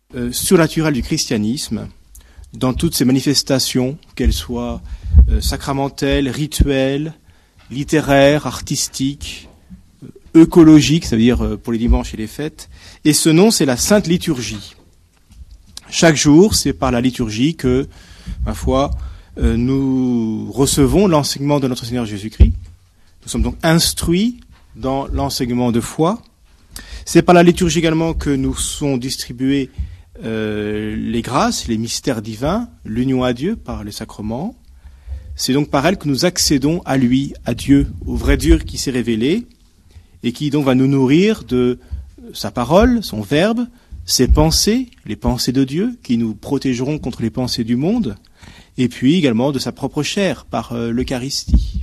surnaturelle du christianisme, dans toutes ses manifestations, qu'elles soient sacramentelles, rituelles, littéraires, artistiques, œcologiques, ça veut dire pour les dimanches et les fêtes. Et ce nom, c'est la Sainte Liturgie. Chaque jour, c'est par la liturgie que, ma foi, nous recevons l'enseignement de notre Seigneur Jésus-Christ. Nous sommes donc instruits dans l'enseignement de foi. C'est par la liturgie également que nous sont distribués les grâces, les mystères divins, l'union à Dieu par les sacrements. C'est donc par elle que nous accédons à lui, à Dieu, au vrai Dieu qui s'est révélé et qui donc va nous nourrir de sa parole, son verbe, ses pensées, les pensées de Dieu qui nous protégeront contre les pensées du monde, et puis également de sa propre chair par l'Eucharistie.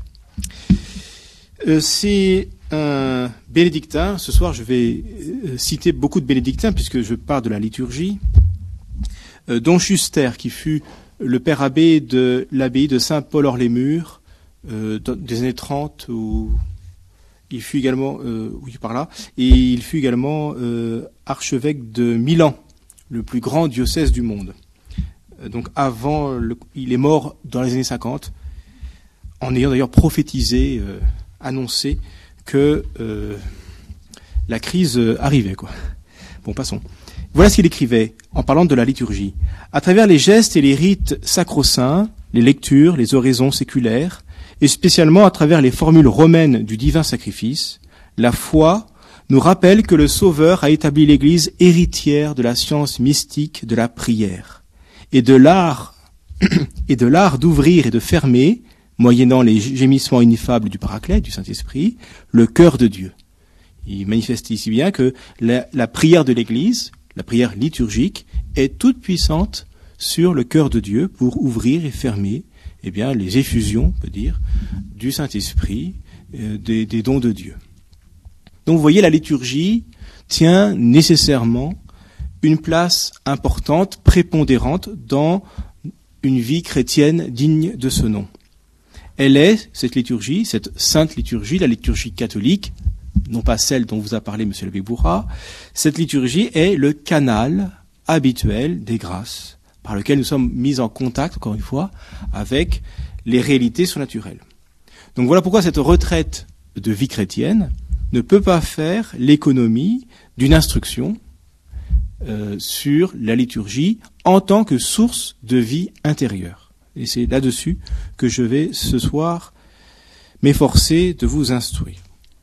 C'est un bénédictin. Ce soir, je vais citer beaucoup de bénédictins puisque je parle de la liturgie. Don Schuster, qui fut le père abbé de l'abbaye de Saint-Paul-hors-les-Murs des années 30, où il fut également, par là, et il fut également archevêque de Milan, le plus grand diocèse du monde. Donc il est mort dans les années 50, en ayant d'ailleurs prophétisé, annoncé que la crise arrivait, quoi. Bon, passons. Voilà ce qu'il écrivait en parlant de la liturgie. À travers les gestes et les rites sacro-saints, les lectures, les oraisons séculaires, et spécialement à travers les formules romaines du divin sacrifice, la foi nous rappelle que le Sauveur a établi l'Église héritière de la science mystique de la prière et de l'art d'ouvrir et de fermer, moyennant les gémissements ineffables du Paraclet, du Saint-Esprit, le cœur de Dieu. Il manifeste ici bien que la prière de l'Église, la prière liturgique, est toute puissante sur le cœur de Dieu pour ouvrir et fermer les effusions, on peut dire, du Saint-Esprit, des dons de Dieu. Donc vous voyez, la liturgie tient nécessairement une place importante, prépondérante dans une vie chrétienne digne de ce nom. Elle est, cette liturgie, cette sainte liturgie, la liturgie catholique, non pas celle dont vous a parlé M. l'abbé Bourrat, cette liturgie est le canal habituel des grâces, par lequel nous sommes mis en contact, encore une fois, avec les réalités surnaturelles. Donc voilà pourquoi cette retraite de vie chrétienne ne peut pas faire l'économie d'une instruction sur la liturgie en tant que source de vie intérieure. Et c'est là-dessus que je vais ce soir m'efforcer de vous instruire.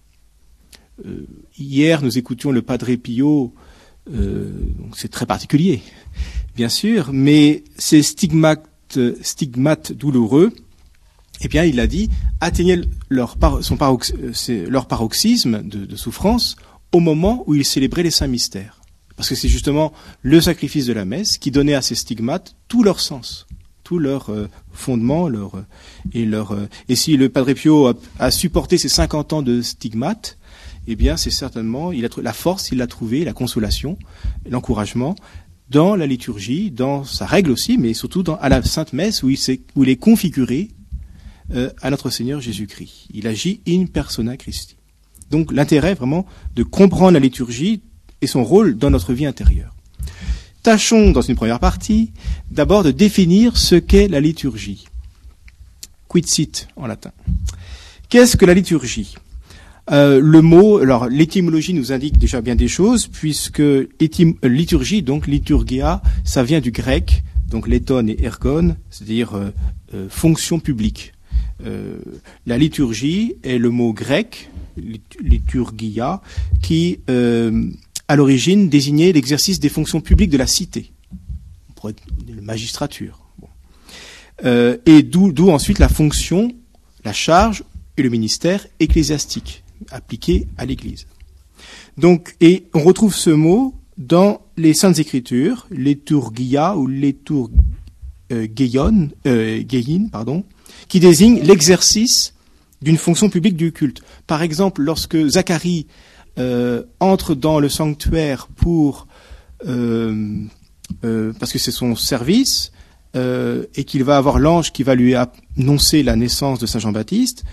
Hier, nous écoutions le Padre Pio, donc c'est très particulier, bien sûr, mais ces stigmates douloureux, il a dit, atteignaient leur paroxysme de souffrance au moment où ils célébraient les saints mystères. Parce que c'est justement le sacrifice de la messe qui donnait à ces stigmates tout leur sens, tout leur fondement, et si le Padre Pio a supporté ces 50 ans de stigmates, c'est certainement, la force, il l'a trouvé, la consolation, l'encouragement, dans la liturgie, dans sa règle aussi, mais surtout à la Sainte Messe, où il est configuré à notre Seigneur Jésus-Christ. Il agit in persona Christi. Donc l'intérêt vraiment de comprendre la liturgie et son rôle dans notre vie intérieure. Tâchons, dans une première partie, d'abord de définir ce qu'est la liturgie. Quid sit en latin. Qu'est-ce que la liturgie ? Le mot, alors l'étymologie nous indique déjà bien des choses, puisque liturgie, donc liturgia, ça vient du grec, donc léton et ergon, c'est-à-dire fonction publique. La liturgie est le mot grec, liturgia, qui à l'origine désignait l'exercice des fonctions publiques de la cité, la magistrature. Bon. Et d'où ensuite la fonction, la charge et le ministère ecclésiastique appliqué à l'Église. Donc, et on retrouve ce mot dans les Saintes Écritures, liturgia ou liturgeion, qui désigne l'exercice d'une fonction publique du culte. Par exemple, lorsque Zacharie entre dans le sanctuaire pour parce que c'est son service et qu'il va avoir l'ange qui va lui annoncer la naissance de Saint Jean-Baptiste,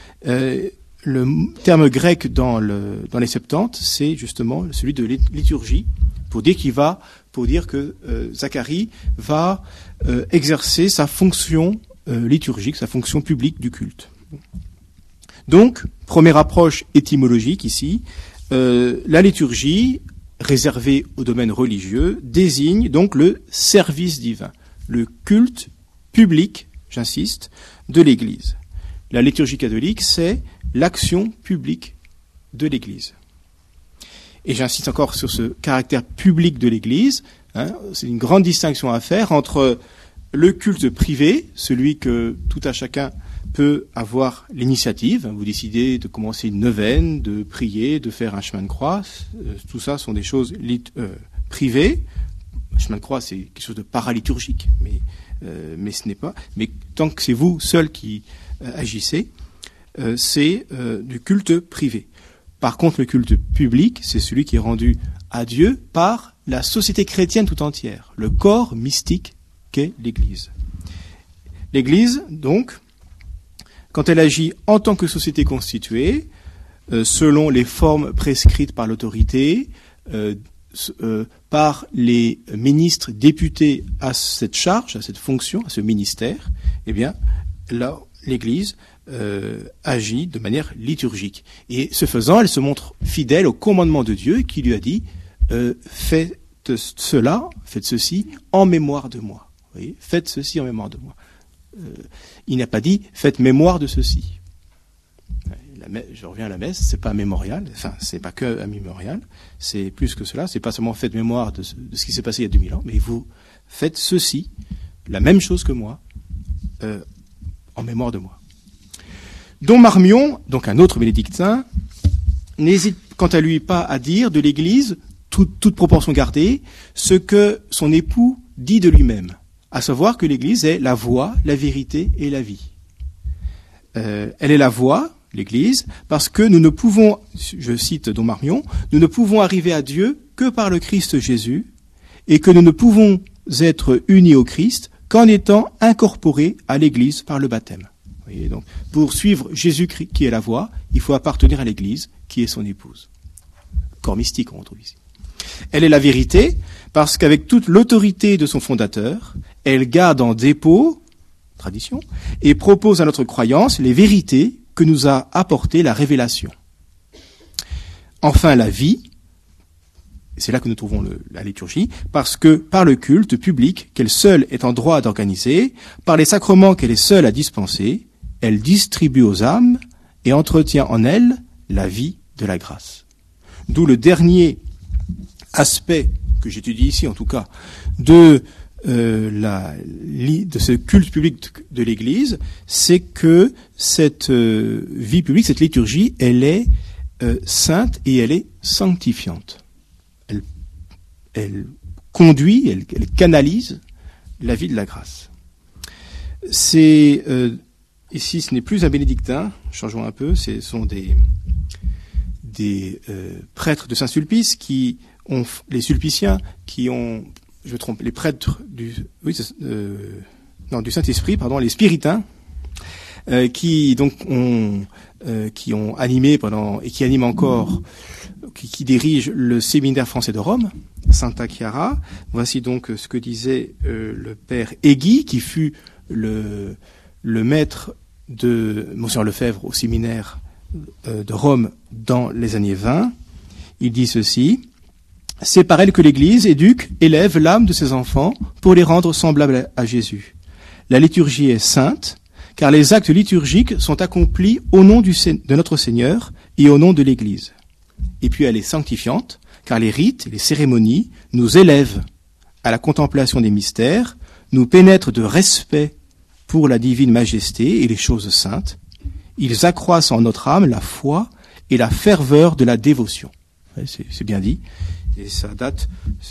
le terme grec dans les Septante, c'est justement celui de liturgie, pour dire que Zacharie va exercer sa fonction liturgique, sa fonction publique du culte. Donc, première approche étymologique ici, la liturgie, réservée au domaine religieux, désigne donc le service divin, le culte public, j'insiste, de l'Église. La liturgie catholique, c'est l'action publique de l'Église. Et j'insiste encore sur ce caractère public de l'Église. C'est une grande distinction à faire entre le culte privé, celui que tout à chacun peut avoir l'initiative. Vous décidez de commencer une neuvaine, de prier, de faire un chemin de croix. Tout ça sont des choses privées. Un chemin de croix, c'est quelque chose de paraliturgique, mais ce n'est pas. Mais tant que c'est vous seul qui agissez, c'est du culte privé. Par contre, le culte public, c'est celui qui est rendu à Dieu par la société chrétienne tout entière, le corps mystique qu'est l'Église. L'Église, donc, quand elle agit en tant que société constituée, selon les formes prescrites par l'autorité, par les ministres députés à cette charge, à cette fonction, à ce ministère, eh bien, là, l'Église agit de manière liturgique. Et ce faisant, elle se montre fidèle au commandement de Dieu qui lui a dit faites ceci en mémoire de moi. Vous voyez, faites ceci en mémoire de moi. Il n'a pas dit faites mémoire de ceci. Je reviens à la messe, c'est pas un mémorial, enfin c'est pas que un mémorial, c'est plus que cela, c'est pas seulement faites mémoire de ce qui s'est passé il y a 2000 ans, mais vous faites ceci, la même chose que moi, en mémoire de moi. Don Marmion, donc un autre bénédictin, n'hésite quant à lui pas à dire de l'Église, toute proportion gardée, ce que son époux dit de lui-même, à savoir que l'Église est la voie, la vérité et la vie. Elle est la voie, l'Église, parce que nous ne pouvons, je cite Don Marmion, nous ne pouvons arriver à Dieu que par le Christ Jésus, et que nous ne pouvons être unis au Christ qu'en étant incorporés à l'Église par le baptême. Vous voyez, donc, pour suivre Jésus-Christ, qui est la voie, il faut appartenir à l'Église, qui est son épouse. Corps mystique, on retrouve ici. Elle est la vérité, parce qu'avec toute l'autorité de son fondateur, elle garde en dépôt, tradition, et propose à notre croyance les vérités que nous a apporté la révélation. Enfin, la vie, c'est là que nous trouvons la liturgie, parce que par le culte public qu'elle seule est en droit d'organiser, par les sacrements qu'elle est seule à dispenser, elle distribue aux âmes et entretient en elles la vie de la grâce. D'où le dernier aspect que j'étudie ici, en tout cas, de ce culte public de l'Église, c'est que cette vie publique, cette liturgie, elle est sainte et elle est sanctifiante. Elle conduit, elle canalise la vie de la grâce. Ici, ce n'est plus un bénédictin, changeons un peu, ce sont des prêtres de Saint-Sulpice les sulpiciens qui ont, je me trompe, les prêtres du Saint-Esprit, les spiritains, qui ont animé et qui animent encore, qui dirigent le séminaire français de Rome, Santa Chiara. Voici donc ce que disait le père Egui, qui fut le maître de Monseigneur Lefebvre au séminaire de Rome dans les années 20. Il dit ceci: c'est par elle que l'Église éduque, élève l'âme de ses enfants pour les rendre semblables à Jésus. La liturgie est sainte, car les actes liturgiques sont accomplis au nom de notre Seigneur et au nom de l'Église. Et puis elle est sanctifiante, car les rites et les cérémonies nous élèvent à la contemplation des mystères, nous pénètrent de respect pour la divine majesté et les choses saintes. Ils accroissent en notre âme la foi et la ferveur de la dévotion. C'est bien dit. Et ça date,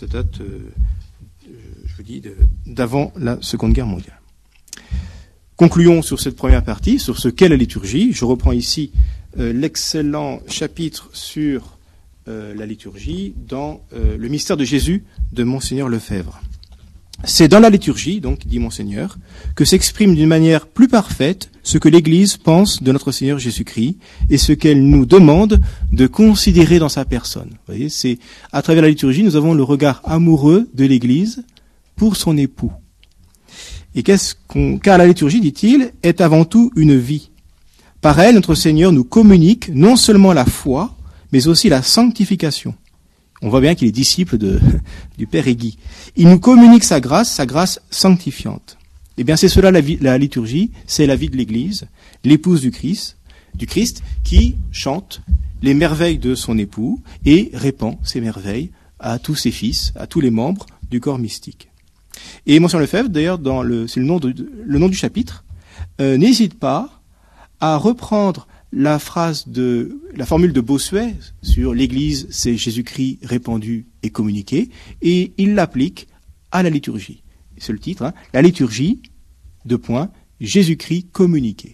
d'avant la Seconde Guerre mondiale. Concluons sur cette première partie, sur ce qu'est la liturgie. Je reprends ici l'excellent chapitre sur la liturgie dans le mystère de Jésus de Monseigneur Lefebvre. C'est dans la liturgie, donc, dit Monseigneur, que s'exprime d'une manière plus parfaite ce que l'Église pense de notre Seigneur Jésus-Christ et ce qu'elle nous demande de considérer dans sa personne. Vous voyez, c'est à travers la liturgie, nous avons le regard amoureux de l'Église pour son époux. Et car la liturgie, dit-il, est avant tout une vie. Par elle, notre Seigneur nous communique non seulement la foi, mais aussi la sanctification. On voit bien qu'il est disciple du Père Aiguille. Il nous communique sa grâce sanctifiante. Eh bien, c'est cela la liturgie, c'est la vie de l'Église, l'épouse du Christ, qui chante les merveilles de son époux et répand ces merveilles à tous ses fils, à tous les membres du corps mystique. Et Monseigneur Lefebvre, d'ailleurs, c'est le nom du chapitre, n'hésite pas à reprendre la formule de Bossuet sur l'Église, c'est Jésus-Christ répandu et communiqué, et il l'applique à la liturgie. C'est le titre, la liturgie, Jésus-Christ communiqué.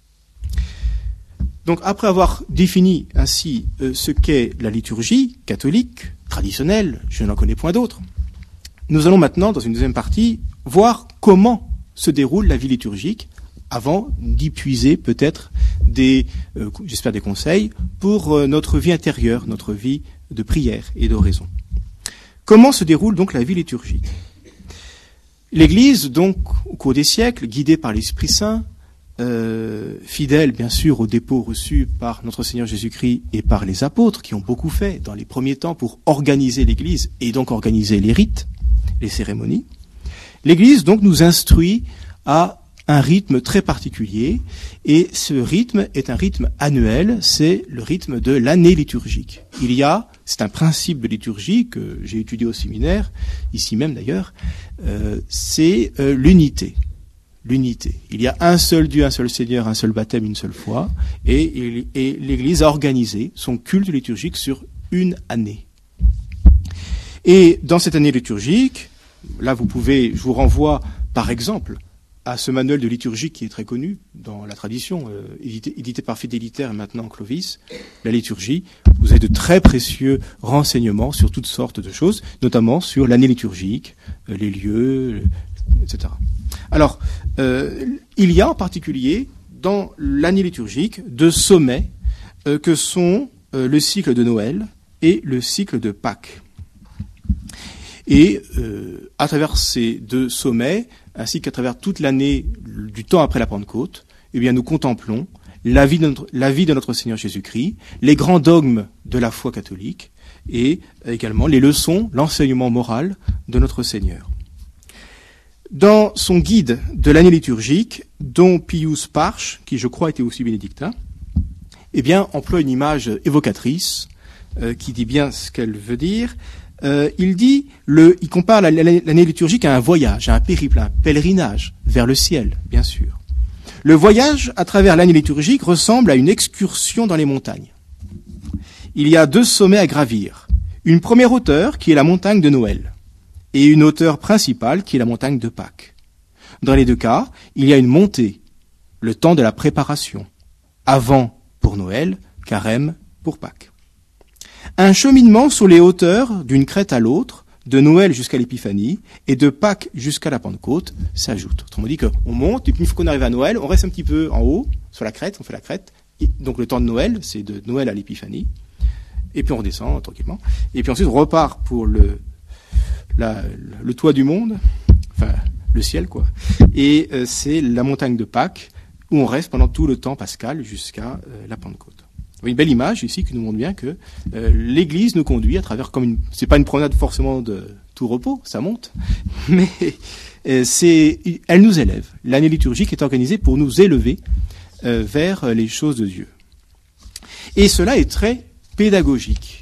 Donc après avoir défini ainsi ce qu'est la liturgie catholique, traditionnelle, je n'en connais point d'autre, nous allons maintenant, dans une deuxième partie, voir comment se déroule la vie liturgique avant d'y puiser peut-être j'espère des conseils pour notre vie intérieure, notre vie de prière et d'oraison. Comment se déroule donc la vie liturgique ? L'Église, donc, au cours des siècles, guidée par l'Esprit Saint, fidèle bien sûr aux dépôts reçus par notre Seigneur Jésus-Christ et par les apôtres, qui ont beaucoup fait dans les premiers temps pour organiser l'Église et donc organiser les rites, les cérémonies, l'Église donc nous instruit à un rythme très particulier, et ce rythme est un rythme annuel, c'est le rythme de l'année liturgique. C'est un principe de liturgie que j'ai étudié au séminaire, ici même d'ailleurs, c'est l'unité. L'unité. Il y a un seul Dieu, un seul Seigneur, un seul baptême, une seule foi, et l'Église a organisé son culte liturgique sur une année. Et dans cette année liturgique, là je vous renvoie par exemple à ce manuel de liturgie qui est très connu dans la tradition, édité par Fidélitaire et maintenant Clovis, la liturgie. Vous avez de très précieux renseignements sur toutes sortes de choses, notamment sur l'année liturgique, les lieux, etc. Alors, il y a en particulier dans l'année liturgique 2 sommets que sont le cycle de Noël et le cycle de Pâques. Et à travers ces 2 sommets, ainsi qu'à travers toute l'année du temps après la Pentecôte, eh bien, nous contemplons la vie de notre Seigneur Jésus-Christ, les grands dogmes de la foi catholique et également les leçons, l'enseignement moral de notre Seigneur. Dans son guide de l'année liturgique, Don Pius Parche, qui je crois était aussi bénédictin, eh bien, emploie une image évocatrice qui dit bien ce qu'elle veut dire. Il compare l'année liturgique à un voyage, à un périple, à un pèlerinage vers le ciel, bien sûr. Le voyage à travers l'année liturgique ressemble à une excursion dans les montagnes. Il y a 2 sommets à gravir. Une première hauteur qui est la montagne de Noël et une hauteur principale qui est la montagne de Pâques. Dans les 2 cas, il y a une montée, le temps de la préparation. Avant pour Noël, carême pour Pâques. Un cheminement sur les hauteurs d'une crête à l'autre, de Noël jusqu'à l'Épiphanie, et de Pâques jusqu'à la Pentecôte, s'ajoute. Autrement dit qu'on monte, et puis une fois qu'on arrive à Noël, on reste un petit peu en haut, sur la crête, on fait la crête. Et donc le temps de Noël, c'est de Noël à l'Épiphanie. Et puis on redescend tranquillement. Et puis ensuite on repart pour le toit du monde, enfin le ciel quoi. Et c'est la montagne de Pâques, où on reste pendant tout le temps pascal jusqu'à la Pentecôte. Une belle image ici qui nous montre bien que l'Église nous conduit à travers c'est pas une promenade forcément de tout repos, ça monte, mais elle nous élève. L'année liturgique est organisée pour nous élever vers les choses de Dieu. Et cela est très pédagogique.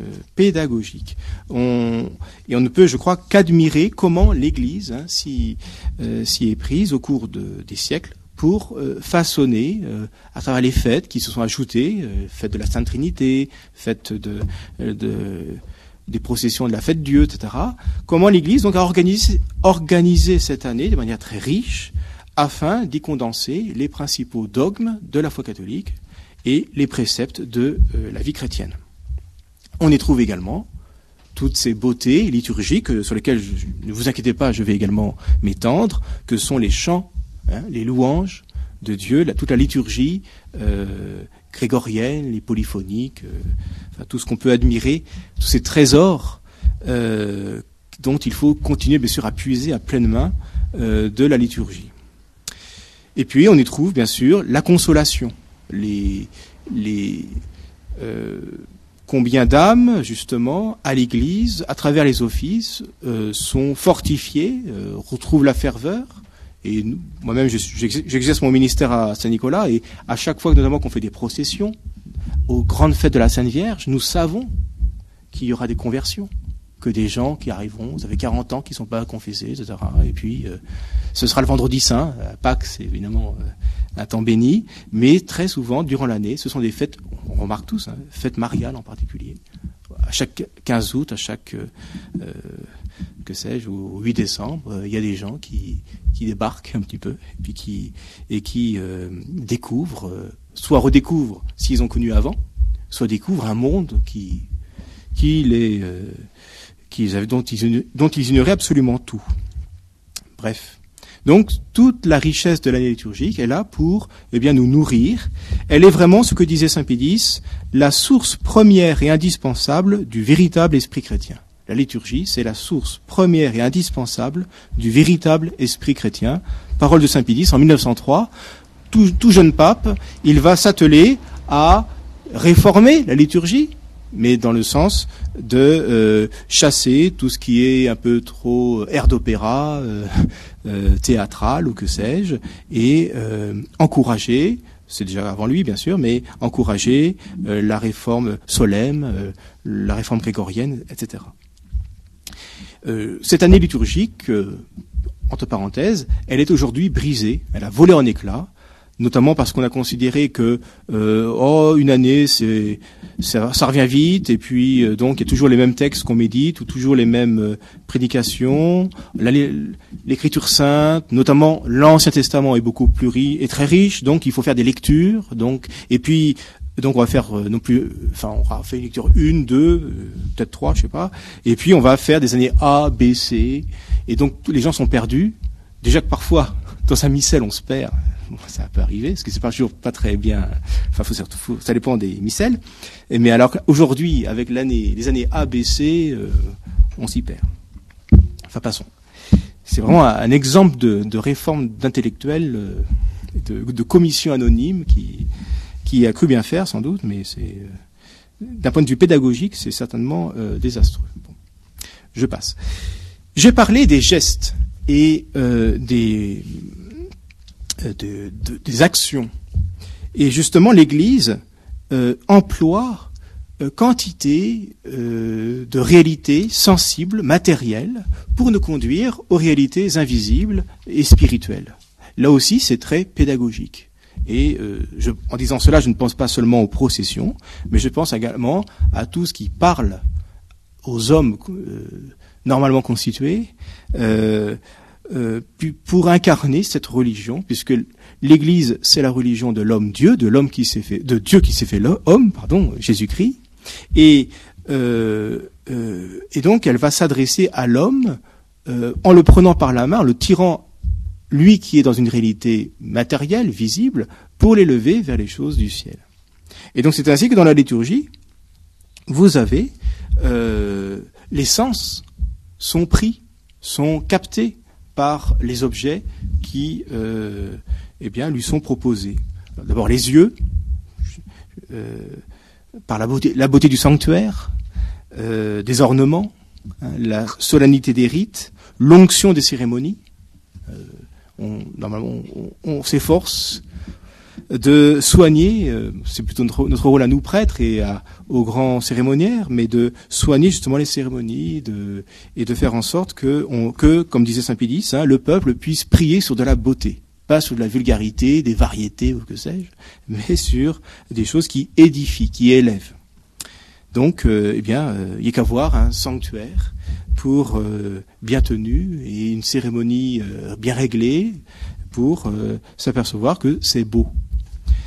On ne peut, je crois, qu'admirer comment l'Église s'y est prise au cours des siècles pour façonner, à travers les fêtes qui se sont ajoutées, fête de la Sainte Trinité, fête des processions de la fête Dieu, etc., comment l'Église donc a organisé cette année de manière très riche afin d'y condenser les principaux dogmes de la foi catholique et les préceptes de la vie chrétienne. On y trouve également toutes ces beautés liturgiques sur lesquelles, ne vous inquiétez pas, je vais également m'étendre, que sont les chants, les louanges de Dieu, toute la liturgie grégorienne, les polyphoniques, tout ce qu'on peut admirer, tous ces trésors dont il faut continuer bien sûr à puiser à pleine main de la liturgie. Et puis on y trouve bien sûr la consolation, combien d'âmes, justement, à l'Église, à travers les offices, sont fortifiées, retrouvent la ferveur. Et moi-même, j'exerce mon ministère à Saint-Nicolas, et à chaque fois, notamment, qu'on fait des processions, aux grandes fêtes de la Sainte Vierge, nous savons qu'il y aura des conversions, que des gens qui arriveront, vous avez 40 ans, qui ne sont pas confessés, etc. Et puis, ce sera le vendredi saint. Pâques, c'est évidemment un temps béni, mais très souvent, durant l'année, ce sont des fêtes, on remarque tous, fêtes mariales en particulier. À chaque 15 août, à chaque, que sais-je, au 8 décembre, il y a des gens qui débarquent un petit peu, et qui découvrent, soit redécouvrent s'ils ont connu avant, soit découvrent un monde dont ils ignoraient absolument tout. Bref. Donc, toute la richesse de l'année liturgique est là pour, nous nourrir. Elle est vraiment, ce que disait saint Pédis, la source première et indispensable du véritable esprit chrétien. La liturgie, c'est la source première et indispensable du véritable esprit chrétien. Parole de saint Pédis en 1903. Tout jeune pape, il va s'atteler à réformer la liturgie, mais dans le sens de chasser tout ce qui est un peu trop air d'opéra, théâtral ou que sais-je, et encourager, c'est déjà avant lui bien sûr, mais encourager la réforme solenne, la réforme grégorienne, etc. Cette année liturgique, entre parenthèses, elle est aujourd'hui brisée, elle a volé en éclats, notamment parce qu'on a considéré que une année ça revient vite, et puis donc il y a toujours les mêmes textes qu'on médite, ou toujours les mêmes prédications. L'écriture sainte, notamment l'Ancien Testament, est beaucoup plus est très riche, donc il faut faire des lectures, on va faire on aura fait une lecture 1, 2, peut-être 3, je sais pas, et puis on va faire des années A, B, C, et donc tous les gens sont perdus. Déjà que parfois dans un missel on se perd. Ça peut arriver, parce que c'est pas toujours pas très bien. Ça dépend des missels. Mais alors aujourd'hui, avec les années A, B, C, on s'y perd. Enfin, passons. C'est vraiment un exemple de réforme d'intellectuels, de commission anonyme qui a cru bien faire, sans doute, mais c'est d'un point de vue pédagogique, c'est certainement désastreux. Bon, je passe. J'ai parlé des gestes et des actions. Et justement, l'Église emploie quantité de réalités sensibles, matérielles, pour nous conduire aux réalités invisibles et spirituelles. Là aussi, c'est très pédagogique. Et en disant cela, je ne pense pas seulement aux processions, mais je pense également à tout ce qui parle aux hommes normalement constitués, pour incarner cette religion, puisque l'Église, c'est la religion de l'homme-Dieu, de Dieu qui s'est fait l'homme, Jésus-Christ, et donc elle va s'adresser à l'homme en le prenant par la main, en le tirant, lui qui est dans une réalité matérielle, visible, pour l'élever vers les choses du ciel. Et donc c'est ainsi que dans la liturgie, vous avez les sens sont captés par les objets qui lui sont proposés. D'abord les yeux, par la beauté du sanctuaire, des ornements, la solennité des rites, l'onction des cérémonies. Normalement, on s'efforce de soigner, c'est plutôt notre rôle à nous prêtres et aux grands cérémoniaires, mais de soigner justement les cérémonies et de faire en sorte que, comme disait saint Pédis, le peuple puisse prier sur de la beauté, pas sur de la vulgarité, des variétés ou que sais-je, mais sur des choses qui édifient, qui élèvent. Donc, il n'y a qu'à voir un sanctuaire pour bien tenu et une cérémonie bien réglée pour s'apercevoir que c'est beau.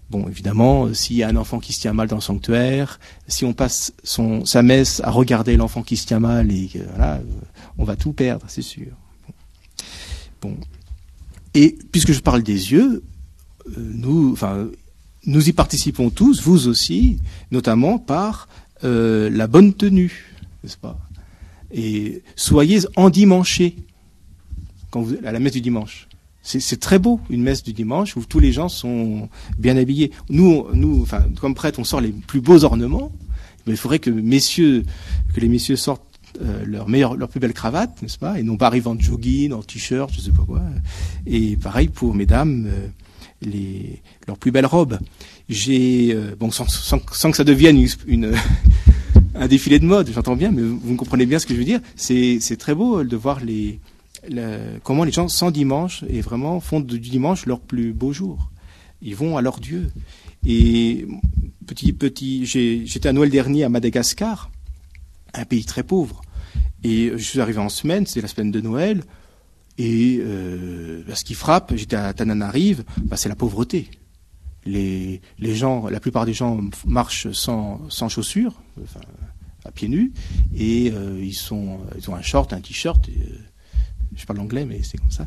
Bon, évidemment, s'il y a un enfant qui se tient mal dans le sanctuaire, si on passe sa messe à regarder l'enfant qui se tient mal, et voilà, on va tout perdre, c'est sûr. Bon. Et puisque je parle des yeux, nous y participons tous, vous aussi, notamment par la bonne tenue, n'est-ce pas? Et soyez endimanchés à la messe du dimanche. C'est très beau, une messe du dimanche où tous les gens sont bien habillés. Nous, comme prêtres, on sort les plus beaux ornements. Mais il faudrait que les messieurs sortent leur plus belle cravate, n'est-ce pas? Et non pas arrivent en jogging, en t-shirt, je sais pas quoi. Et pareil pour mesdames, leurs plus belles robes. Sans que ça devienne un défilé de mode, j'entends bien, mais vous comprenez bien ce que je veux dire. C'est très beau de voir comment les gens s'endimanchent et vraiment font du dimanche leur plus beau jour. Ils vont à leur Dieu. Et j'étais à Noël dernier à Madagascar, un pays très pauvre. Et je suis arrivé en semaine, c'est la semaine de Noël. Et ce qui frappe, j'étais à Tananarive, c'est la pauvreté. Les gens, la plupart des gens marchent sans chaussures, à pieds nus, et ils ont un short, un t-shirt. Je parle anglais, mais c'est comme ça.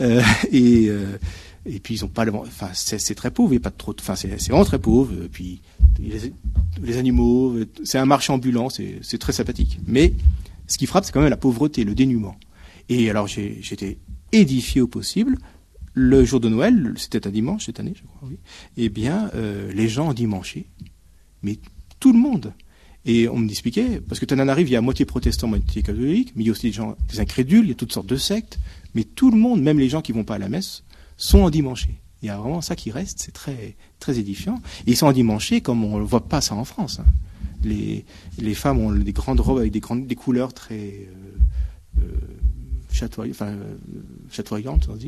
Et puis ils ont pas, c'est très pauvre. Il y a pas trop, c'est vraiment très pauvre. Et puis les animaux, c'est un marché ambulant, c'est très sympathique. Mais ce qui frappe, c'est quand même la pauvreté, le dénuement. Et alors j'étais édifié au possible. Le jour de Noël, c'était un dimanche cette année, je crois. Oui. Eh bien, les gens endimanchaient, mais tout le monde. Et on me expliquait, parce que Tananarive, il y a moitié protestant, moitié catholique, mais il y a aussi des incrédules, il y a toutes sortes de sectes, mais tout le monde, même les gens qui vont pas à la messe, sont endimanchés. Il y a vraiment ça qui reste, c'est très, très édifiant. Et ils sont endimanchés comme on ne voit pas ça en France. Hein. Les femmes ont des grandes robes avec des couleurs très chatoyantes, on dit,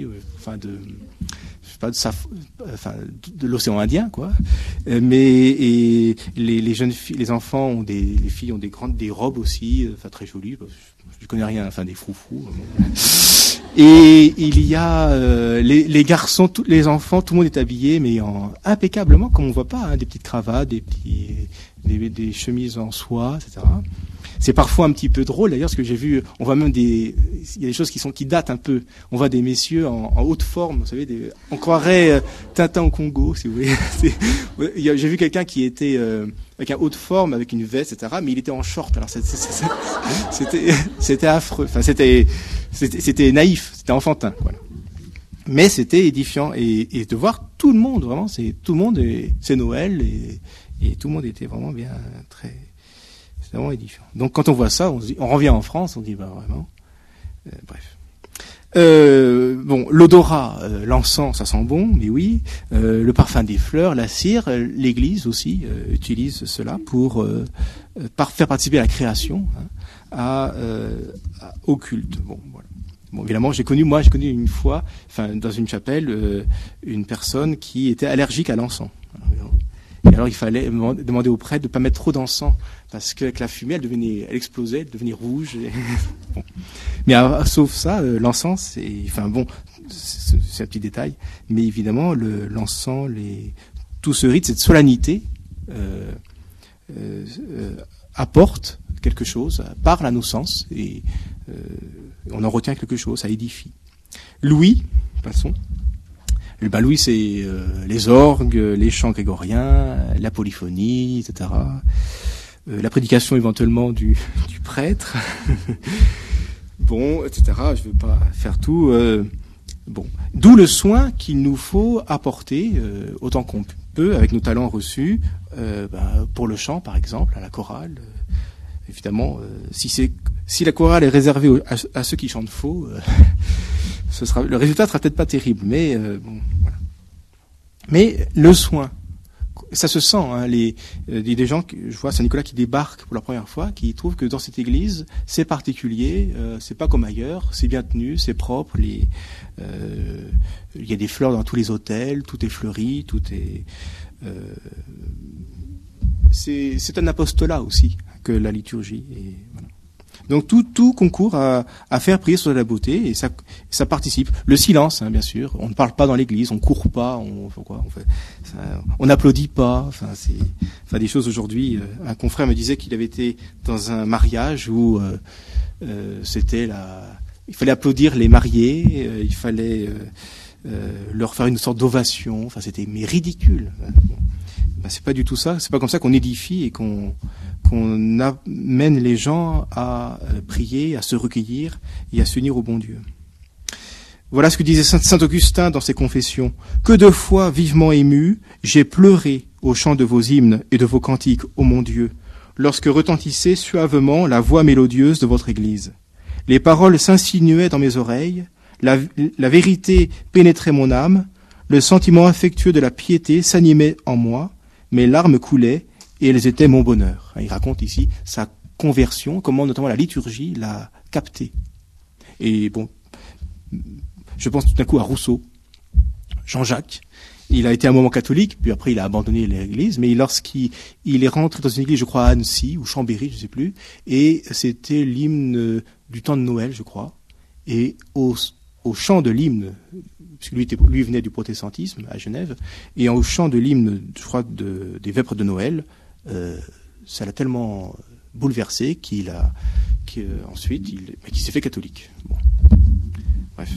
de l'océan Indien, quoi. Mais les jeunes filles, les enfants les filles ont des robes aussi, très jolies. Je connais rien, des froufrous. Et il y a les garçons, les enfants, tout le monde est habillé, mais impeccablement, comme on voit pas, des petites cravates, des chemises en soie, etc. C'est parfois un petit peu drôle d'ailleurs, parce que j'ai vu, on voit même il y a des choses qui datent un peu. On voit des messieurs en haute forme, vous savez, on croirait Tintin au Congo, si vous voulez. J'ai vu quelqu'un qui était avec un haute forme, avec une veste, etc. Mais il était en short. Alors c'était affreux. Enfin, c'était naïf, c'était enfantin. Voilà. Mais c'était édifiant et de voir tout le monde, vraiment, c'est Noël et tout le monde était vraiment bien très. C'est vraiment édifiant. Donc quand on voit ça, on revient en France, on dit vraiment. Bref. L'odorat, l'encens, ça sent bon, mais oui. Le parfum des fleurs, la cire, l'Église aussi utilise cela pour faire participer à la création, au culte. Bon, voilà. Bon, évidemment, j'ai connu une fois, dans une chapelle, une personne qui était allergique à l'encens. Et alors il fallait demander au prêtre de ne pas mettre trop d'encens, parce qu'avec la fumée, elle explosait, elle devenait rouge. Bon. Mais sauf ça, l'encens, c'est un petit détail, mais évidemment, l'encens, tout ce rite, cette solennité, apporte quelque chose, parle à nos sens, et on en retient quelque chose, ça édifie. Louis, passons. Louis, c'est les orgues, les chants grégoriens, la polyphonie, etc. La prédication éventuellement du prêtre. Bon, etc. Je ne veux pas faire tout. D'où le soin qu'il nous faut apporter, autant qu'on peut, avec nos talents reçus, pour le chant, par exemple, à la chorale. Évidemment, si la chorale est réservée à ceux qui chantent faux, le résultat sera peut-être pas terrible, mais voilà. Mais le soin, ça se sent. Des gens que je vois, Saint-Nicolas qui débarquent pour la première fois, qui trouvent que dans cette église, c'est particulier, c'est pas comme ailleurs, c'est bien tenu, c'est propre. Il y a des fleurs dans tous les hôtels, tout est fleuri, tout est. C'est un apostolat aussi que la liturgie. Et voilà. Donc tout concourt à faire prier sur la beauté, et ça participe. Le silence, bien sûr. On ne parle pas dans l'église, on court pas, on n'applaudit pas. C'est des choses aujourd'hui. Un confrère me disait qu'il avait été dans un mariage où il fallait applaudir les mariés, il fallait leur faire une sorte d'ovation. C'était ridicule. C'est pas du tout ça. C'est pas comme ça qu'on édifie et qu'on amène les gens à prier, à se recueillir et à s'unir au bon Dieu. Voilà ce que disait saint Augustin dans ses confessions. Que de fois vivement ému, j'ai pleuré au chant de vos hymnes et de vos cantiques, ô mon Dieu, lorsque retentissait suavement la voix mélodieuse de votre Église. Les paroles s'insinuaient dans mes oreilles, la vérité pénétrait mon âme, le sentiment affectueux de la piété s'animait en moi, mes larmes coulaient et elles étaient mon bonheur. Il raconte ici sa conversion, comment notamment la liturgie l'a capté. Et bon, je pense tout d'un coup à Rousseau, Jean-Jacques. Il a été un moment catholique, puis après il a abandonné l'église, mais lorsqu'il est rentré dans une église, je crois à Annecy ou Chambéry, je ne sais plus, et c'était l'hymne du temps de Noël, je crois, et au chant de l'hymne, puisque lui venait du protestantisme à Genève, et au chant de l'hymne, je crois, des vêpres de Noël, ça l'a tellement bouleversé qu'il s'est fait catholique. Bon. Bref.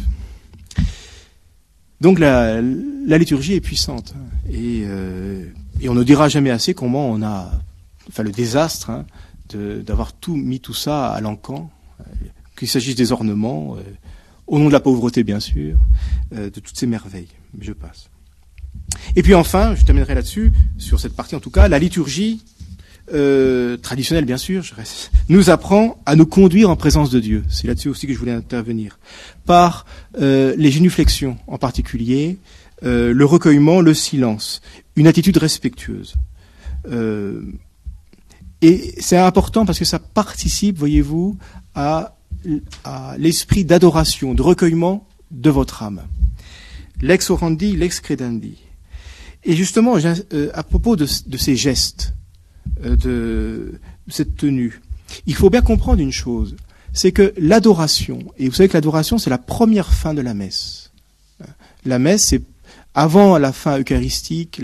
Donc la liturgie est puissante, et on ne dira jamais assez comment on a, le désastre d'avoir mis tout ça à l'encan, qu'il s'agisse des ornements, au nom de la pauvreté bien sûr, de toutes ces merveilles. Je passe. Et puis enfin, je terminerai là-dessus, sur cette partie en tout cas, la liturgie traditionnelle bien sûr, nous apprend à nous conduire en présence de Dieu. C'est là-dessus aussi que je voulais intervenir. Par les génuflexions en particulier, le recueillement, le silence, une attitude respectueuse. Et c'est important parce que ça participe, voyez-vous, à l'esprit d'adoration, de recueillement de votre âme. Lex orandi, lex credandi. Et justement, à propos de ces gestes, de cette tenue, il faut bien comprendre une chose, c'est que l'adoration, et vous savez que l'adoration, c'est la première fin de la messe. La messe, c'est avant la fin eucharistique,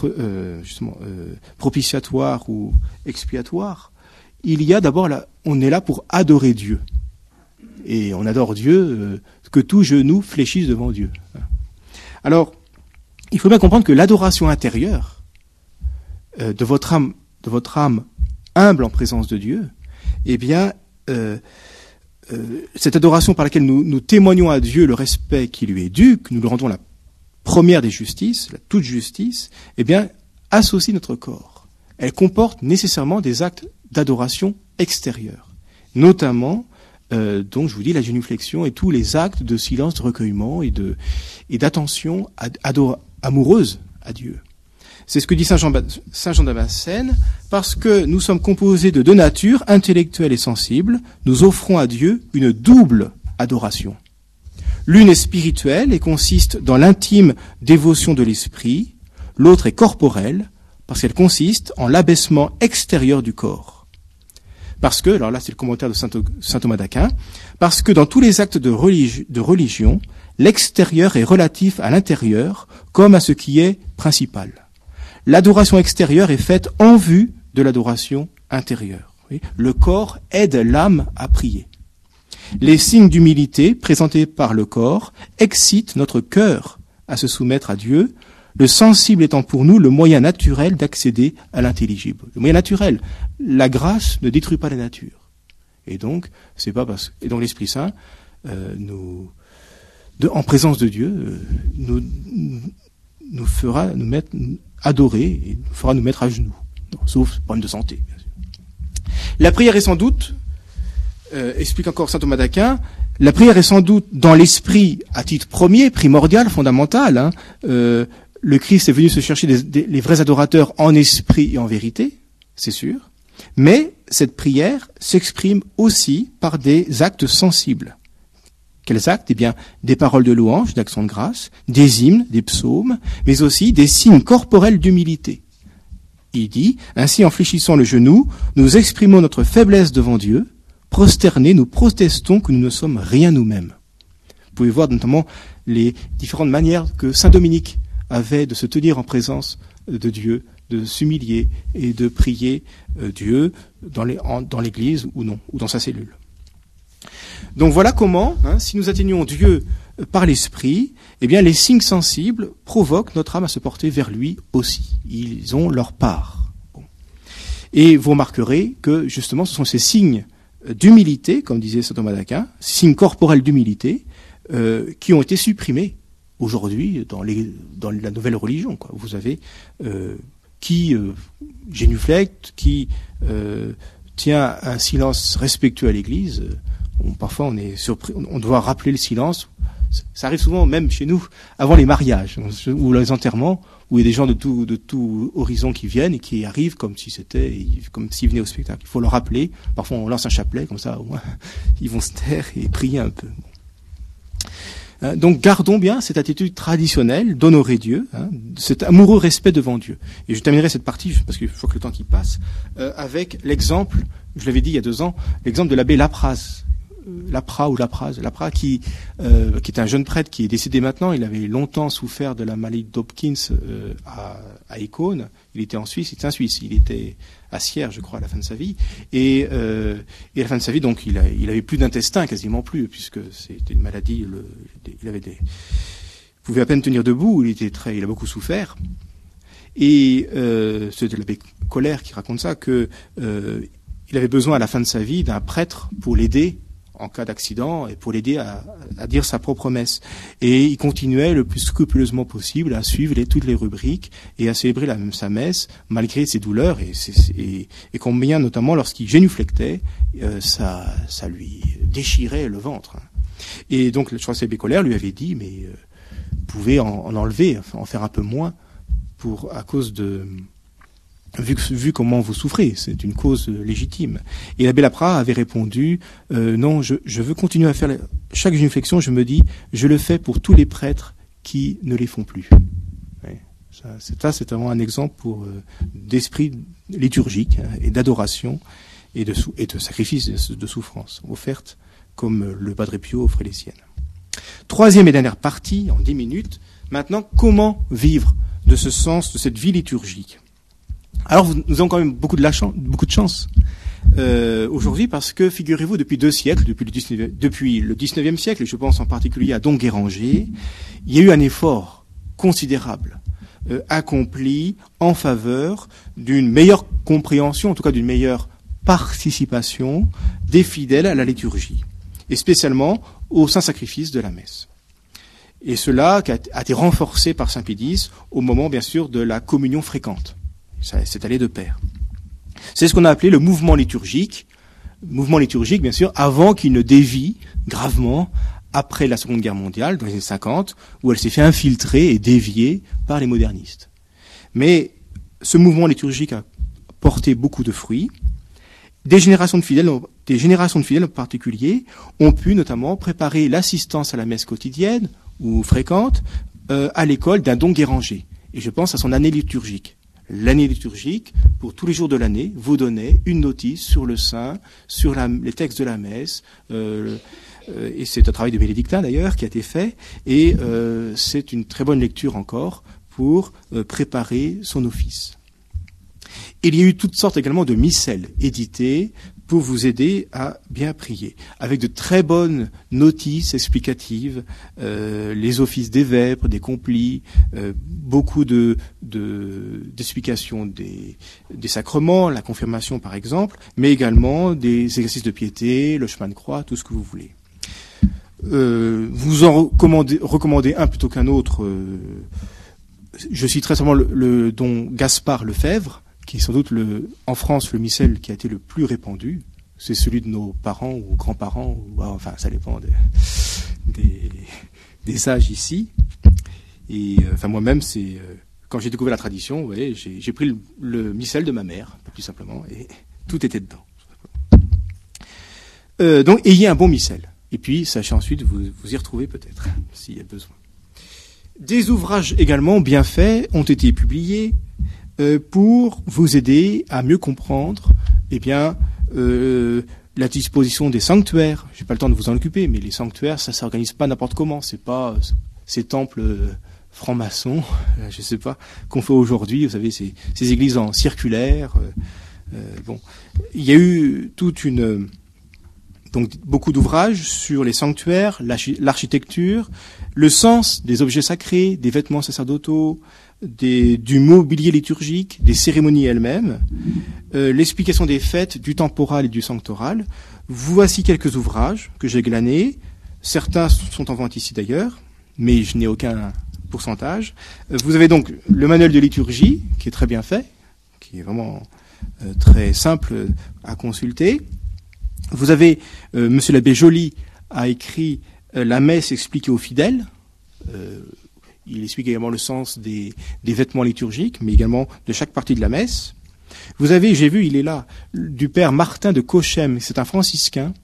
propitiatoire ou expiatoire, il y a d'abord, on est là pour adorer Dieu. Et on adore Dieu, que tout genou fléchisse devant Dieu. Alors, il faut bien comprendre que l'adoration intérieure de votre âme humble en présence de Dieu, eh bien, cette adoration par laquelle nous témoignons à Dieu le respect qui lui est dû, que nous lui rendons la première des justices, la toute justice, eh bien, associe notre corps. Elle comporte nécessairement des actes d'adoration extérieurs, notamment donc je vous dis la génuflexion et tous les actes de silence, de recueillement et d'attention amoureuse à Dieu. C'est ce que dit Saint Jean Damascène, parce que nous sommes composés de deux natures, intellectuelle et sensible, nous offrons à Dieu une double adoration. L'une est spirituelle et consiste dans l'intime dévotion de l'esprit, l'autre est corporelle, parce qu'elle consiste en l'abaissement extérieur du corps. Parce que, alors là c'est le commentaire de saint Thomas d'Aquin, parce que dans tous les actes de religion, l'extérieur est relatif à l'intérieur comme à ce qui est principal. L'adoration extérieure est faite en vue de l'adoration intérieure. Le corps aide l'âme à prier. Les signes d'humilité présentés par le corps excitent notre cœur à se soumettre à Dieu, le sensible étant pour nous le moyen naturel d'accéder à l'intelligible. Le moyen naturel. La grâce ne détruit pas la nature. Et donc, et donc l'Esprit Saint, en présence de Dieu, nous fera nous adorer et nous fera nous mettre à genoux. Sauf problème de santé, bien sûr. La prière est sans doute, explique encore saint Thomas d'Aquin, la prière est sans doute dans l'esprit à titre premier, primordial, fondamental. Le Christ est venu se chercher les vrais adorateurs en esprit et en vérité, c'est sûr. Mais cette prière s'exprime aussi par des actes sensibles. Quels actes ? Eh bien, des paroles de louange, d'action de grâce, des hymnes, des psaumes, mais aussi des signes corporels d'humilité. Il dit, ainsi en fléchissant le genou, nous exprimons notre faiblesse devant Dieu, prosternés, nous protestons que nous ne sommes rien nous-mêmes. Vous pouvez voir notamment les différentes manières que saint Dominique avait de se tenir en présence de Dieu, de s'humilier et de prier Dieu dans l'église ou non, ou dans sa cellule. Donc voilà comment, si nous atteignons Dieu par l'esprit, eh bien les signes sensibles provoquent notre âme à se porter vers lui aussi. Ils ont leur part. Bon. Et vous remarquerez que justement ce sont ces signes d'humilité, comme disait saint Thomas d'Aquin, signes corporels d'humilité, qui ont été supprimés aujourd'hui dans la nouvelle religion, quoi. Vous avez qui génuflecte, qui tient un silence respectueux à l'Église. Parfois, on est surpris, on doit rappeler le silence. Ça arrive souvent, même chez nous, avant les mariages ou les enterrements, où il y a des gens de tout horizon qui viennent et qui arrivent comme s'ils venaient au spectacle. Il faut leur rappeler. Parfois, on lance un chapelet, comme ça, au moins, ils vont se taire et prier un peu. Donc gardons bien cette attitude traditionnelle d'honorer Dieu, cet amoureux respect devant Dieu. Et je terminerai cette partie, parce qu'il faut que le temps qui passe, avec l'exemple, je l'avais dit il y a 2 ans, l'exemple de l'abbé Lapraz, qui est un jeune prêtre qui est décédé maintenant. Il avait longtemps souffert de la maladie d'Hopkins à Écône. Il était en Suisse, c'était un Suisse. Il était à Sierre, je crois, à la fin de sa vie. Et à la fin de sa vie, donc, il avait plus d'intestin, quasiment plus, puisque c'était une maladie. Il pouvait à peine tenir debout. Il a beaucoup souffert. Et c'était l'abbé Colère qui raconte ça, que il avait besoin à la fin de sa vie d'un prêtre pour l'aider en cas d'accident et pour l'aider à dire sa propre messe. Et il continuait le plus scrupuleusement possible à suivre toutes les rubriques et à célébrer sa messe malgré ses douleurs et combien notamment lorsqu'il génuflectait, ça lui déchirait le ventre. Et donc je crois que l'abbé Colère lui avait dit mais vous pouvez en enlever, en faire un peu moins à cause de vu comment vous souffrez, c'est une cause légitime. Et l'abbé Lapraz avait répondu non, je veux continuer à faire chaque génuflexion, je me dis, je le fais pour tous les prêtres qui ne les font plus. Ouais, c'est vraiment un exemple d'esprit liturgique et d'adoration et de sacrifice de souffrance offerte comme le Padre Pio offrait les siennes. 3e et dernière partie, en 10 minutes. Maintenant, comment vivre de ce sens, de cette vie liturgique? Alors, nous avons quand même beaucoup de chance aujourd'hui, parce que, figurez-vous, depuis 2 siècles, depuis le 19e siècle, et je pense en particulier à Don Guéranger, il y a eu un effort considérable accompli en faveur d'une meilleure compréhension, en tout cas d'une meilleure participation des fidèles à la liturgie, et spécialement au Saint-Sacrifice de la messe. Et cela a été renforcé par Saint Pie X au moment, bien sûr, de la communion fréquente. Ça s'est allé de pair. C'est ce qu'on a appelé le mouvement liturgique. Mouvement liturgique, bien sûr, avant qu'il ne dévie gravement après la Seconde Guerre mondiale, dans les années 50, où elle s'est fait infiltrer et dévier par les modernistes. Mais ce mouvement liturgique a porté beaucoup de fruits. Des générations de fidèles en particulier ont pu notamment préparer l'assistance à la messe quotidienne ou fréquente à l'école d'un Don Guéranger. Et je pense à son année liturgique. L'année liturgique, pour tous les jours de l'année, vous donnait une notice sur le saint, sur les textes de la messe, et c'est un travail de bénédictin d'ailleurs qui a été fait, et c'est une très bonne lecture encore pour préparer son office. Il y a eu toutes sortes également de missels édités pour vous aider à bien prier, avec de très bonnes notices explicatives, les offices des vêpres, des complis, beaucoup d'explications des sacrements, la confirmation par exemple, mais également des exercices de piété, le chemin de croix, tout ce que vous voulez. Vous en recommandez un plutôt qu'un autre. Je citerai seulement le don Gaspard Lefebvre, qui est sans doute en France le missel qui a été le plus répandu. C'est celui de nos parents ou grands-parents, enfin ça dépend des âges ici. Et enfin moi-même, c'est quand j'ai découvert la tradition, vous voyez, j'ai pris le missel de ma mère, plus simplement, et tout était dedans. Donc ayez un bon missel. Et puis sachez ensuite vous y retrouver peut-être, s'il y a besoin. Des ouvrages également bien faits ont été publiés pour vous aider à mieux comprendre la disposition des sanctuaires. J'ai pas le temps de vous en occuper, mais les sanctuaires, ça s'organise pas n'importe comment. C'est pas ces temples francs-maçons, je sais pas, qu'on fait aujourd'hui. Vous savez, ces églises en circulaire. Bon, il y a eu donc beaucoup d'ouvrages sur les sanctuaires, l'architecture, le sens des objets sacrés, des vêtements sacerdotaux, du mobilier liturgique, des cérémonies elles-mêmes, l'explication des fêtes, du temporal et du sanctoral. Voici quelques ouvrages que j'ai glanés. Certains sont en vente ici d'ailleurs, mais je n'ai aucun pourcentage. Vous avez donc le manuel de liturgie, qui est très bien fait, qui est vraiment très simple à consulter. Vous avez, Monsieur l'abbé Joly a écrit la messe expliquée aux fidèles. Il explique également le sens des vêtements liturgiques, mais également de chaque partie de la messe. Vous avez, j'ai vu, il est là, du père Martin de Cochem, c'est un franciscain,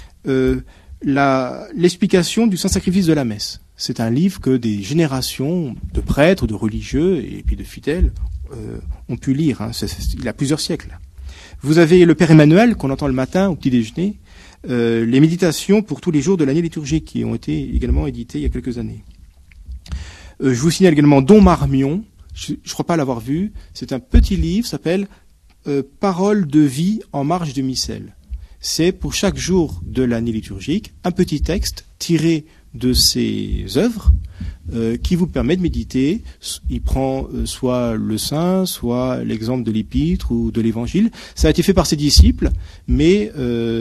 l'explication du Saint-Sacrifice de la messe. C'est un livre que des générations de prêtres, de religieux et puis de fidèles ont pu lire. Il a plusieurs siècles. Vous avez le Père Emmanuel, qu'on entend le matin au petit déjeuner, les méditations pour tous les jours de l'année liturgique, qui ont été également éditées il y a quelques années. Je vous signale également Don Marmion, je ne crois pas l'avoir vu, c'est un petit livre, s'appelle Paroles de vie en marge de missel. C'est pour chaque jour de l'année liturgique un petit texte tiré de ces œuvres qui vous permet de méditer. Il prend soit le saint, soit l'exemple de l'épître ou de l'évangile. Ça a été fait par ses disciples, mais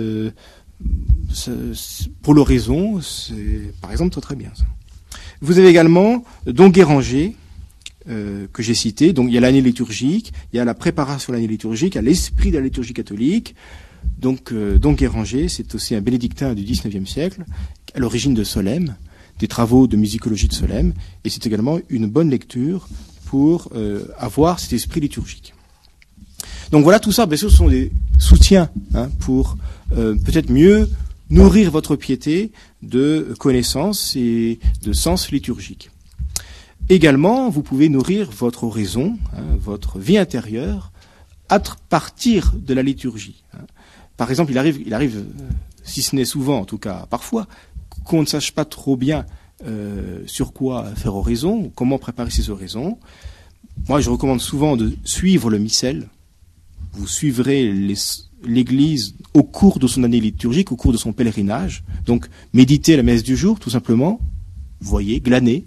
pour l'oraison, c'est par exemple très très bien ça. Vous avez également Don Guéranger, que j'ai cité. Donc il y a l'année liturgique, il y a la préparation de l'année liturgique, il y a l'esprit de la liturgie catholique. Donc Don Guéranger, c'est aussi un bénédictin du XIXe siècle, à l'origine de Solesmes, des travaux de musicologie de Solesmes, et c'est également une bonne lecture pour avoir cet esprit liturgique. Donc voilà, tout ça, bien sûr, ce sont des soutiens pour peut-être mieux nourrir votre piété de connaissances et de sens liturgique. Également, vous pouvez nourrir votre oraison, votre vie intérieure, à partir de la liturgie. Par exemple, il arrive, si ce n'est souvent, en tout cas parfois, qu'on ne sache pas trop bien sur quoi faire oraison, comment préparer ses oraisons. Moi, je recommande souvent de suivre le missel. Vous suivrez l'Église au cours de son année liturgique, au cours de son pèlerinage. Donc, méditez la messe du jour, tout simplement. Voyez, glanez,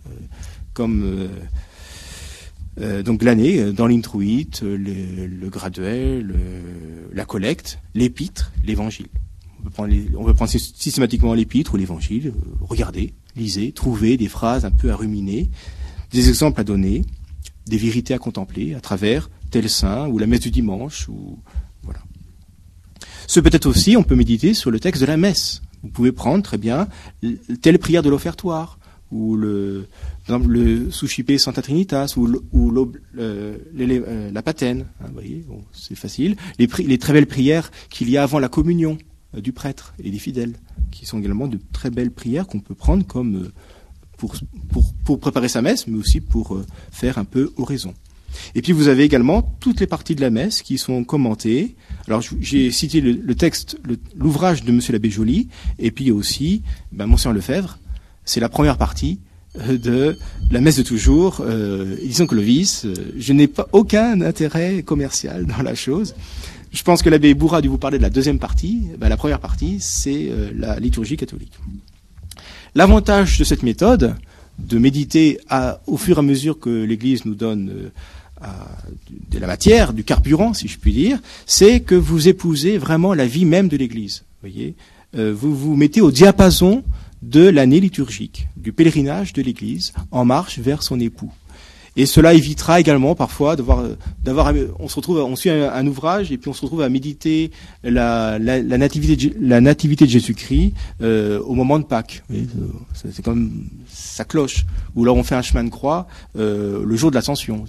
donc glaner dans l'introït, le graduel, la collecte, l'épître, l'évangile. On peut prendre systématiquement l'épître ou l'évangile, regardez, lisez, trouvez des phrases un peu à ruminer, des exemples à donner, des vérités à contempler à travers tel saint ou la messe du dimanche, ou voilà. Ce peut être aussi, on peut méditer sur le texte de la messe. Vous pouvez prendre très bien telle prière de l'offertoire, ou par exemple, le Suscipe Sancta Trinitas, ou la Patène. Vous voyez, bon, c'est facile. Les très belles prières qu'il y a avant la communion du prêtre et des fidèles, qui sont également de très belles prières qu'on peut prendre comme pour préparer sa messe, mais aussi pour faire un peu oraison. Et puis vous avez également toutes les parties de la messe qui sont commentées. Alors j'ai cité le texte, l'ouvrage de Monsieur l'abbé Joly, et puis aussi Monseigneur Lefebvre. C'est la première partie de la messe de toujours. Disons que je n'ai pas aucun intérêt commercial dans la chose. Je pense que l'abbé Bourra a dû vous parler de la deuxième partie. La première partie, c'est la liturgie catholique. L'avantage de cette méthode, de méditer au fur et à mesure que l'Église nous donne de la matière, du carburant, si je puis dire, c'est que vous épousez vraiment la vie même de l'Église. Voyez, vous vous mettez au diapason de l'année liturgique, du pèlerinage de l'Église, en marche vers son époux. Et cela évitera également parfois on suit un ouvrage et puis on se retrouve à méditer la nativité de Jésus-Christ au moment de Pâques. C'est comme ça cloche. Ou alors on fait un chemin de croix le jour de l'Ascension.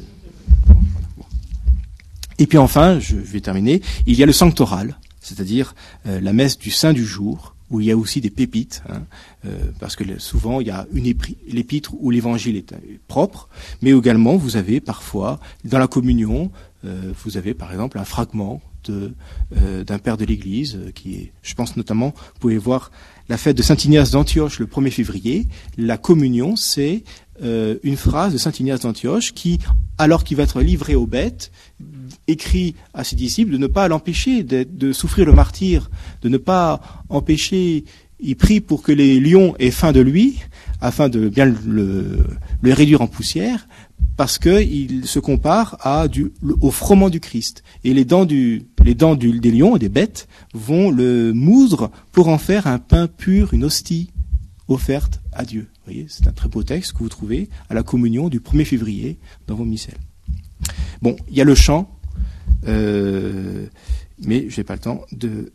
Et puis enfin, je vais terminer, il y a le sanctoral, c'est-à-dire la messe du Saint du jour, où il y a aussi des pépites, parce que souvent il y a l'épître ou l'évangile est propre, mais également vous avez parfois, dans la communion, vous avez par exemple un fragment d'un père de l'Église, qui est, je pense notamment, vous pouvez voir la fête de Saint Ignace d'Antioche le 1er février. La communion, c'est une phrase de Saint Ignace d'Antioche qui, alors qu'il va être livré aux bêtes, écrit à ses disciples de ne pas l'empêcher de souffrir le martyre, de ne pas empêcher, il prie pour que les lions aient faim de lui, afin de bien le réduire en poussière, parce qu'il se compare au froment du Christ. Et les dents des lions et des bêtes vont le moudre pour en faire un pain pur, une hostie offerte à Dieu. Vous voyez, c'est un très beau texte que vous trouvez à la communion du 1er février dans vos missels. Bon, il y a le chant, mais je n'ai pas le temps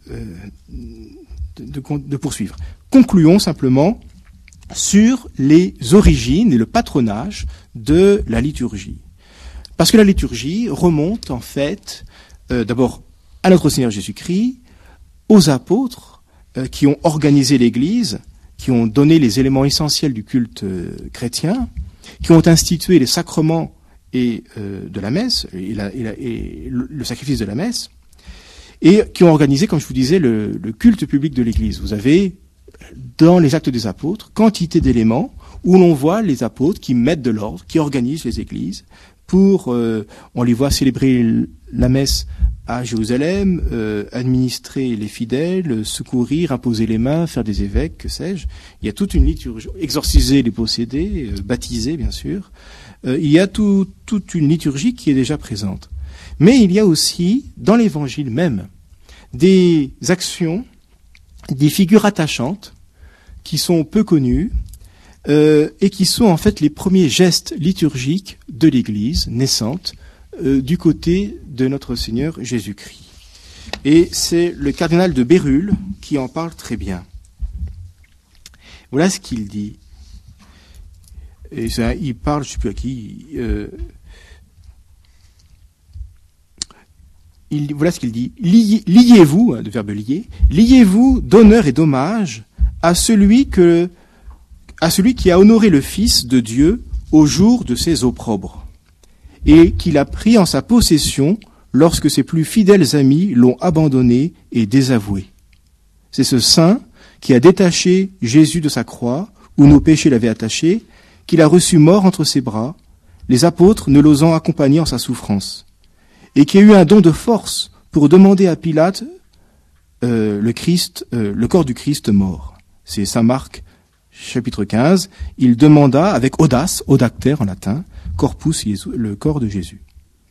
de poursuivre. Concluons simplement sur les origines et le patronage de la liturgie. Parce que la liturgie remonte en fait d'abord à notre Seigneur Jésus-Christ, aux apôtres qui ont organisé l'Église, qui ont donné les éléments essentiels du culte chrétien, qui ont institué les sacrements et de la messe, et le sacrifice de la messe, et qui ont organisé, comme je vous disais, le culte public de l'Église. Vous avez, dans les Actes des Apôtres, quantité d'éléments où l'on voit les apôtres qui mettent de l'ordre, qui organisent les églises, on les voit célébrer la messe à Jérusalem, administrer les fidèles, secourir, imposer les mains, faire des évêques, que sais-je. Il y a toute une liturgie, exorciser les possédés, baptiser bien sûr. Il y a toute une liturgie qui est déjà présente. Mais il y a aussi, dans l'Évangile même, des actions, des figures attachantes qui sont peu connues et qui sont en fait les premiers gestes liturgiques de l'Église naissante du côté de notre Seigneur Jésus-Christ. Et c'est le cardinal de Bérulle qui en parle très bien. Voilà ce qu'il dit. Et ça, il parle, je ne sais plus à qui. Voilà ce qu'il dit. Liez-vous, le verbe lier, liez-vous d'honneur et d'hommage à celui qui a honoré le Fils de Dieu au jour de ses opprobres, et qu'il a pris en sa possession lorsque ses plus fidèles amis l'ont abandonné et désavoué. C'est ce saint qui a détaché Jésus de sa croix, où nos péchés l'avaient attaché, qu'il a reçu mort entre ses bras, les apôtres ne l'osant accompagner en sa souffrance, et qui a eu un don de force pour demander à Pilate le corps du Christ mort. C'est saint Marc, chapitre 15. Il demanda avec audace, audacter en latin, corpus Jesu, le corps de Jésus.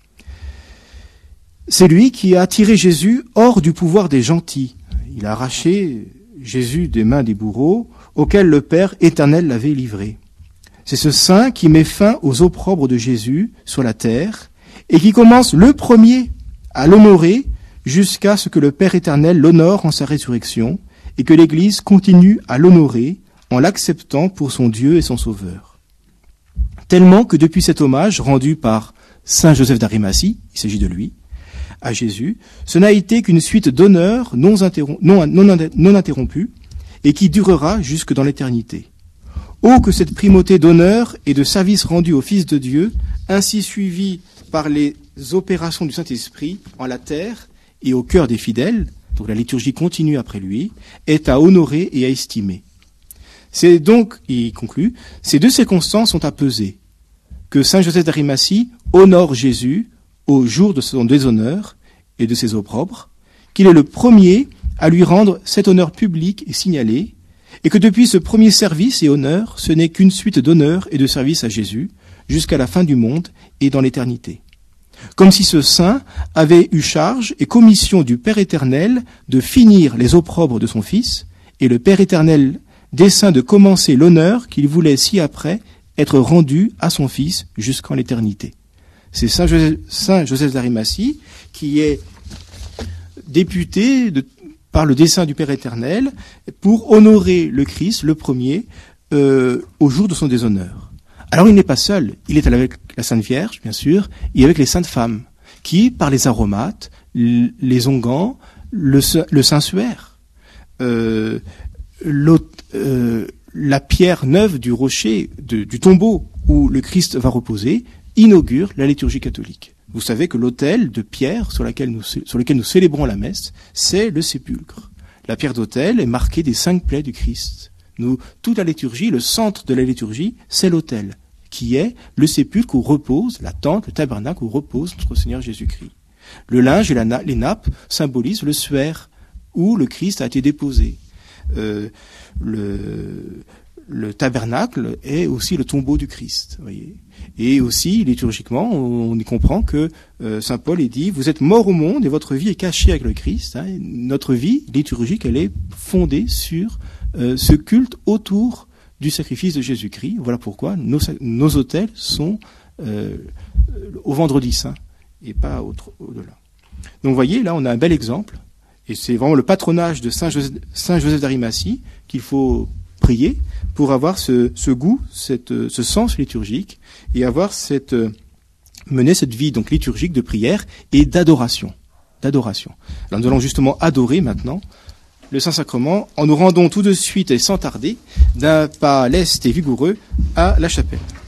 C'est lui qui a tiré Jésus hors du pouvoir des gentils. Il a arraché Jésus des mains des bourreaux auxquels le Père éternel l'avait livré. C'est ce saint qui met fin aux opprobres de Jésus sur la terre et qui commence le premier à l'honorer jusqu'à ce que le Père éternel l'honore en sa résurrection et que l'Église continue à l'honorer en l'acceptant pour son Dieu et son Sauveur. Tellement que depuis cet hommage rendu par saint Joseph d'Arimathie, il s'agit de lui, à Jésus, ce n'a été qu'une suite d'honneurs non interrompue et qui durera jusque dans l'éternité. Oh, que cette primauté d'honneur et de service rendu au Fils de Dieu, ainsi suivie par les opérations du Saint-Esprit en la terre et au cœur des fidèles, donc la liturgie continue après lui, est à honorer et à estimer. C'est donc, il conclut, ces deux circonstances sont à peser, que saint Joseph d'Arimathie honore Jésus au jour de son déshonneur et de ses opprobres, qu'il est le premier à lui rendre cet honneur public et signalé, et que depuis ce premier service et honneur, ce n'est qu'une suite d'honneurs et de services à Jésus, jusqu'à la fin du monde et dans l'éternité. Comme si ce saint avait eu charge et commission du Père éternel de finir les opprobres de son Fils, et le Père éternel dessein de commencer l'honneur qu'il voulait ci-après être rendu à son Fils jusqu'en l'éternité. C'est saint Joseph d'Arimathie qui est député par le dessein du Père éternel pour honorer le Christ, le premier, au jour de son déshonneur. Alors il n'est pas seul, il est avec la Sainte Vierge, bien sûr, et avec les saintes femmes, qui, par les aromates, les onguents, le Saint-Suaire, la pierre neuve du rocher, du tombeau où le Christ va reposer, inaugure la liturgie catholique. Vous savez que l'autel de pierre sur lequel nous célébrons la messe, c'est le sépulcre. La pierre d'autel est marquée des 5 plaies du Christ. Toute la liturgie, le centre de la liturgie, c'est l'autel, qui est le sépulcre où repose, la tente, le tabernacle où repose notre Seigneur Jésus-Christ. Le linge et les nappes symbolisent le suaire, où le Christ a été déposé. Le tabernacle est aussi le tombeau du Christ, voyez. Et aussi, liturgiquement, on y comprend que saint Paul dit « Vous êtes morts au monde et votre vie est cachée avec le Christ. » Notre vie liturgique, elle est fondée sur ce culte autour du sacrifice de Jésus-Christ. Voilà pourquoi nos autels sont au vendredi saint et pas au-delà. Donc vous voyez, là on a un bel exemple, et c'est vraiment le patronage de Saint Joseph d'Arimathie qu'il faut prier pour avoir ce goût, ce sens liturgique, et avoir mener cette vie donc liturgique de prière et d'adoration. Alors nous allons justement adorer maintenant le Saint-Sacrement en nous rendant tout de suite et sans tarder d'un pas leste et vigoureux à la chapelle.